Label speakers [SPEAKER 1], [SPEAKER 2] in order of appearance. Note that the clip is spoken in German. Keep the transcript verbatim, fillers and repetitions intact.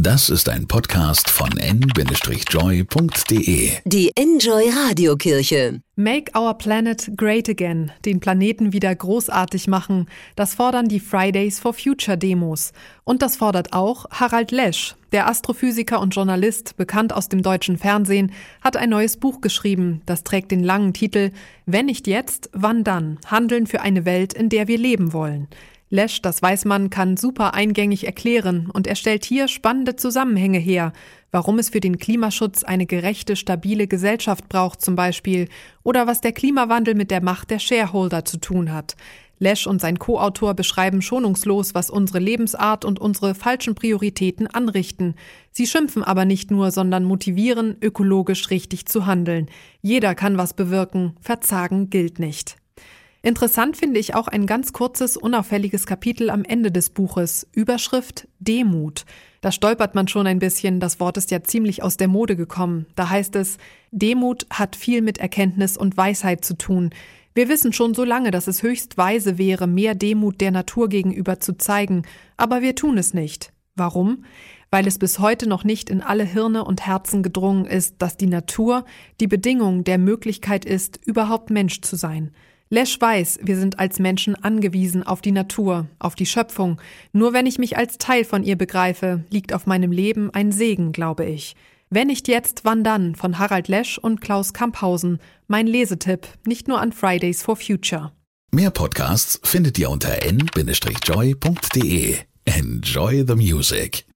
[SPEAKER 1] Das ist ein Podcast von n Bindestrich joy punkt de.
[SPEAKER 2] Die Enjoy Radiokirche.
[SPEAKER 3] Make our planet great again, den Planeten wieder großartig machen, das fordern die Fridays for Future Demos. Und das fordert auch Harald Lesch. Der Astrophysiker und Journalist, bekannt aus dem deutschen Fernsehen, hat ein neues Buch geschrieben. Das trägt den langen Titel »Wenn nicht jetzt, wann dann? Handeln für eine Welt, in der wir leben wollen«. Lesch, das weiß man, kann super eingängig erklären und er stellt hier spannende Zusammenhänge her, warum es für den Klimaschutz eine gerechte, stabile Gesellschaft braucht zum Beispiel oder was der Klimawandel mit der Macht der Shareholder zu tun hat. Lesch und sein Co-Autor beschreiben schonungslos, was unsere Lebensart und unsere falschen Prioritäten anrichten. Sie schimpfen aber nicht nur, sondern motivieren, ökologisch richtig zu handeln. Jeder kann was bewirken, Verzagen gilt nicht. Interessant finde ich auch ein ganz kurzes, unauffälliges Kapitel am Ende des Buches, Überschrift Demut. Da stolpert man schon ein bisschen, das Wort ist ja ziemlich aus der Mode gekommen. Da heißt es, Demut hat viel mit Erkenntnis und Weisheit zu tun. Wir wissen schon so lange, dass es höchst weise wäre, mehr Demut der Natur gegenüber zu zeigen, aber wir tun es nicht. Warum? Weil es bis heute noch nicht in alle Hirne und Herzen gedrungen ist, dass die Natur die Bedingung der Möglichkeit ist, überhaupt Mensch zu sein. Lesch weiß, wir sind als Menschen angewiesen auf die Natur, auf die Schöpfung. Nur wenn ich mich als Teil von ihr begreife, liegt auf meinem Leben ein Segen, glaube ich. Wenn nicht jetzt, wann dann? Von Harald Lesch und Klaus Kamphausen. Mein Lesetipp, nicht nur an Fridays for Future.
[SPEAKER 1] Mehr Podcasts findet ihr unter n Bindestrich joy punkt de. Enjoy the music.